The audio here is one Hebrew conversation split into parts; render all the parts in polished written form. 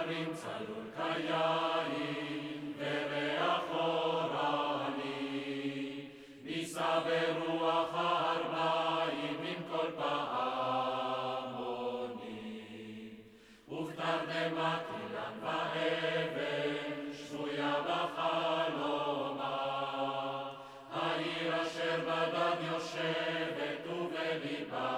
הרים צלול כיין וריח אורני, נישא ברוח הארבעים עם כל פעמוני, ובתרדמת אילן ואבן שבויה בחלומה, העיר אשר בדד יושבת ובליבה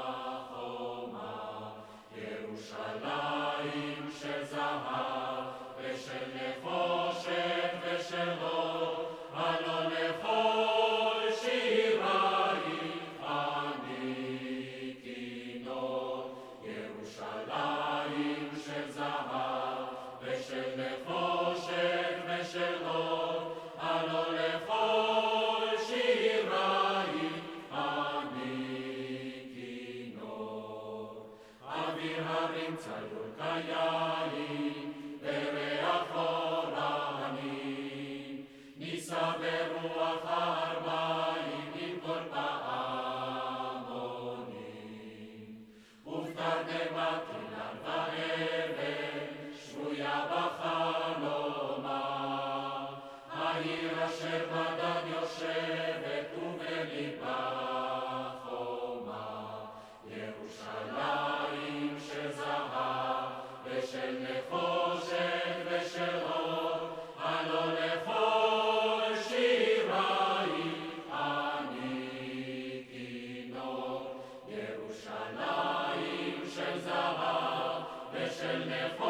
חומה, ירושלים של זהב ושל נחושת ושל אור, הלא לכל שירייך אני כינור. ירושלים של זהב ושל נחושת ושל אור, הלא לכל שירייך אני כינור. אוויר הרים צלול כיין וריח אורני, נישא ברוח הארבעים עם כל פעמוני, ובתרדמת אילן ואבן שבויה בחלומה, העיר אשר בדד יושבת ובליבה חומה, ירושלים של זהב ושל נחושת ושל אור, הלא לכל שירייך אני כינור. ירושלים של זהב ושל נחושת